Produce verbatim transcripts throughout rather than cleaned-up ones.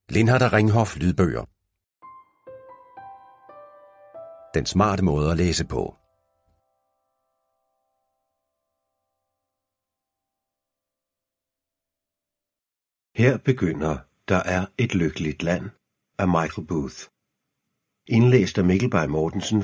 Lindhardt Ringhof lydbøger. Den smarte måde at læse på. Her begynder Der er et lykkeligt land af Michael Booth. Indlæst af Mikkel Bay Mortensen.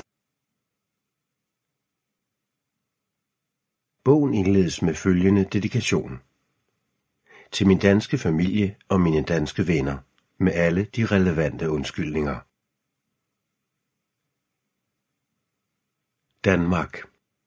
Bogen indledes med følgende dedikation. Til min danske familie og mine danske venner, med alle de relevante undskyldninger. Danmark.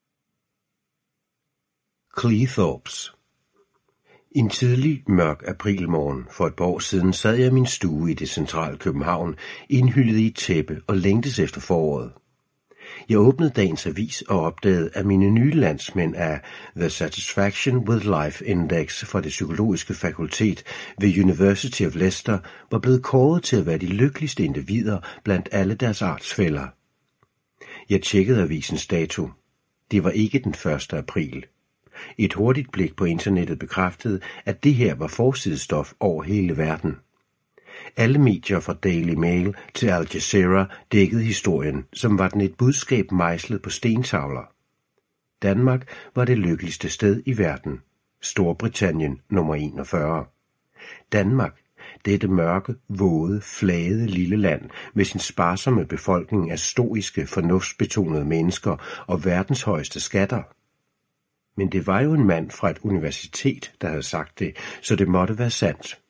Cleethorpes. En tidlig, mørk aprilmorgen for et par år siden sad jeg i min stue i det centrale København, indhyllet i et tæppe og længtes efter foråret. Jeg åbnede dagens avis og opdagede, at mine nye landsmænd af The Satisfaction with Life Index fra det psykologiske fakultet ved University of Leicester var blevet kåret til at være de lykkeligste individer blandt alle deres artsfæller. Jeg tjekkede avisens dato. Det var ikke den første april. Et hurtigt blik på internettet bekræftede, at det her var forsidestof over hele verden. Alle medier fra Daily Mail til Al Jazeera dækkede historien, som var den et budskab mejslet på stentavler. Danmark var det lykkeligste sted i verden. Storbritannien nummer enogfyrre. Danmark, dette mørke, våde, flade lille land med sin sparsomme befolkning af stoiske, fornuftsbetonede mennesker og verdens højeste skatter. Men det var jo en mand fra et universitet, der havde sagt det, så det måtte være sandt.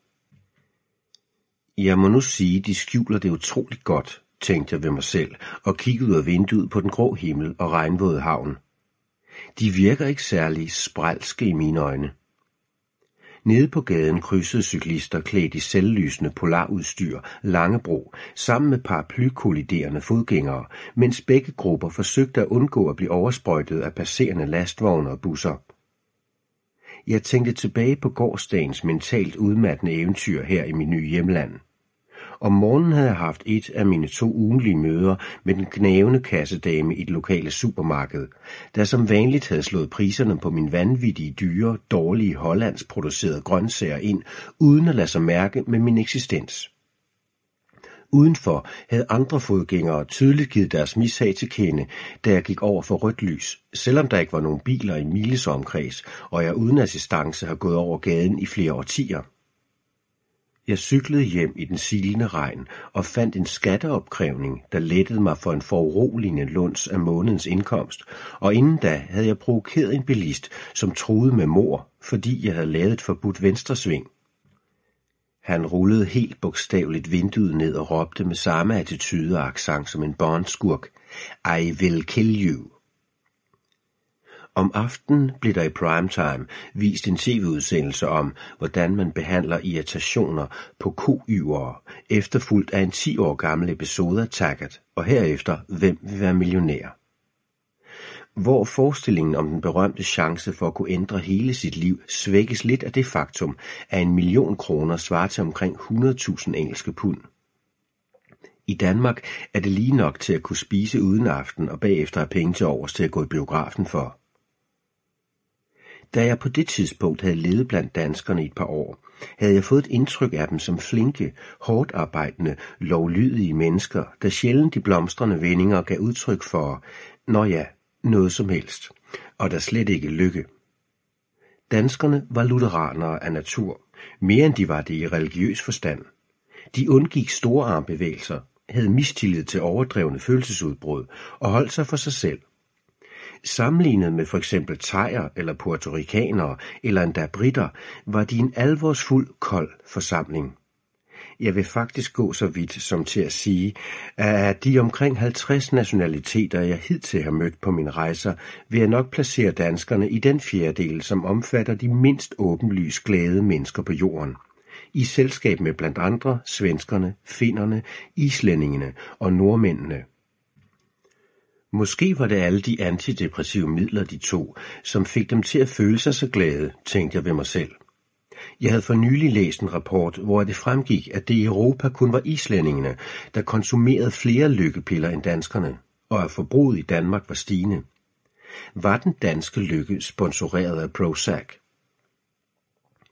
Jeg må nu sige, de skjuler det utroligt godt, tænkte jeg ved mig selv, og kiggede ud af vinduet på den grå himmel og regnvåde havn. De virker ikke særlig sprælske i mine øjne. Nede på gaden krydsede cyklister klædt i selvlysende polarudstyr Langebro sammen med paraplykolliderende fodgængere, mens begge grupper forsøgte at undgå at blive oversprøjtet af passerende lastvogne og busser. Jeg tænkte tilbage på gårsdagens mentalt udmattende eventyr her i mit nye hjemland. Om morgenen havde jeg haft et af mine to ugentlige møder med den gnavende kassedame i det lokale supermarked, der som vanligt havde slået priserne på min vanvittige dyre, dårlige hollands producerede grøntsager ind, uden at lade sig mærke med min eksistens. Udenfor havde andre fodgængere tydeligt givet deres mishag til kende, da jeg gik over for rødt lys, selvom der ikke var nogen biler i miles omkreds, og jeg uden assistance har gået over gaden i flere årtier. Jeg cyklede hjem i den silende regn og fandt en skatteopkrævning, der lettede mig for en foruroligende luns af månedens indkomst, og inden da havde jeg provokeret en bilist, som truede med mord, fordi jeg havde lavet et forbudt venstresving. Han rullede helt bogstaveligt vinduet ned og råbte med samme attitude og accent som en Bond-skurk: I will kill you. Om aftenen blev der i primetime vist en tv-udsendelse om, hvordan man behandler irritationer på koyvere, efterfulgt af en ti år gammel episode af Taggart, og herefter Hvem vil være millionær? Hvor forestillingen om den berømte chance for at kunne ændre hele sit liv svækkes lidt af det faktum, at en million kroner svarer til omkring hundrede tusind engelske pund. I Danmark er det lige nok til at kunne spise uden aften og bagefter have penge til overs til at gå i biografen for. Da jeg på det tidspunkt havde levet blandt danskerne i et par år, havde jeg fået et indtryk af dem som flinke, hårdt arbejdende, lovlydige mennesker, der sjældent de blomstrende vendinger gav udtryk for, nå ja, noget som helst, og der slet ikke lykke. Danskerne var lutheranere af natur, mere end de var det i religiøs forstand. De undgik store armbevægelser, havde mistillid til overdrevne følelsesudbrud og holdt sig for sig selv. Sammenlignet med for eksempel thaier eller puertoricanere eller endda britter, var de en alvorsfuld, kold forsamling. Jeg vil faktisk gå så vidt som til at sige, at de omkring halvtreds nationaliteter, jeg hidtil har mødt på mine rejser, vil jeg nok placere danskerne i den fjerdedel, som omfatter de mindst åbenlyst glade mennesker på jorden. I selskab med blandt andre svenskerne, finnerne, islændingene og nordmændene. Måske var det alle de antidepressive midler, de tog, som fik dem til at føle sig så glade, tænkte jeg ved mig selv. Jeg havde for nylig læst en rapport, hvor det fremgik, at det i Europa kun var islændingene, der konsumerede flere lykkepiller end danskerne, og at forbruget i Danmark var stigende. Var den danske lykke sponsoreret af Prozac?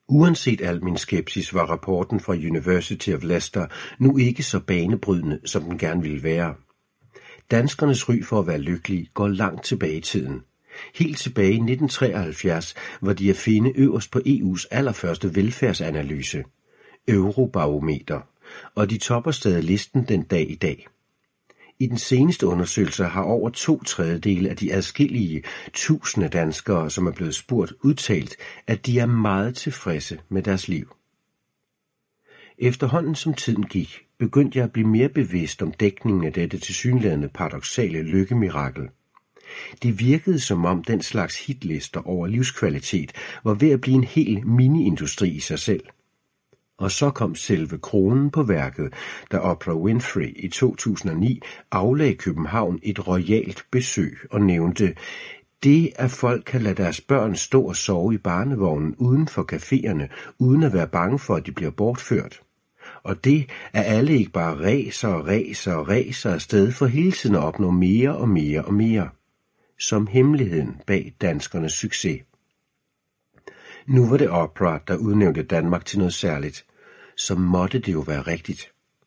Uanset al min skepsis var rapporten fra University of Leicester nu ikke så banebrydende, som den gerne ville være. Danskernes ry for at være lykkelige går langt tilbage i tiden. Helt tilbage i nitten treoghalvfjerds var de at finde øverst på E U's allerførste velfærdsanalyse, Eurobarometer, og de topper stadig listen den dag i dag. I den seneste undersøgelse har over to tredjedele af de adskillige tusinde danskere, som er blevet spurgt, udtalt, at de er meget tilfredse med deres liv. Efterhånden som tiden gik, begyndte jeg at blive mere bevidst om dækningen af dette tilsyneladende paradoksale lykkemirakel. Det virkede som om den slags hitlister over livskvalitet var ved at blive en hel mini-industri i sig selv. Og så kom selve kronen på værket, da Oprah Winfrey i to tusind og ni aflagde København et royalt besøg og nævnte, det at folk kan lade deres børn stå og sove i barnevognen uden for caféerne, uden at være bange for, at de bliver bortført. Og det, at alle ikke bare ræser og ræser og ræser afsted for hele tiden at opnå mere og mere og mere. Som hemmeligheden bag danskernes succes. Nu var det Oprah, der udnævnte Danmark til noget særligt. Så måtte det jo være rigtigt.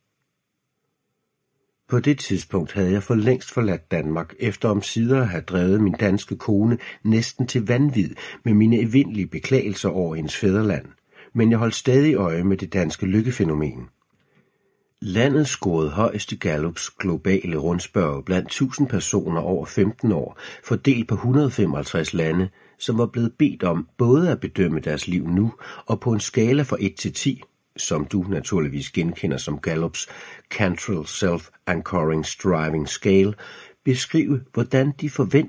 På det tidspunkt havde jeg for længst forladt Danmark, efter omsider at have drevet min danske kone næsten til vanvid med mine evindelige beklagelser over hendes fædreland, men jeg holdt stadig øje med det danske lykkefænomen. Landet scorede højst i Gallups globale rundspørge blandt tusind personer over femten år, fordelt på et hundrede og femoghalvtreds lande, som var blevet bedt om både at bedømme deres liv nu og på en skala fra et til ti, som du naturligvis genkender som Gallups Cantrell Self-Anchoring Striving Scale, beskrive, hvordan de forventede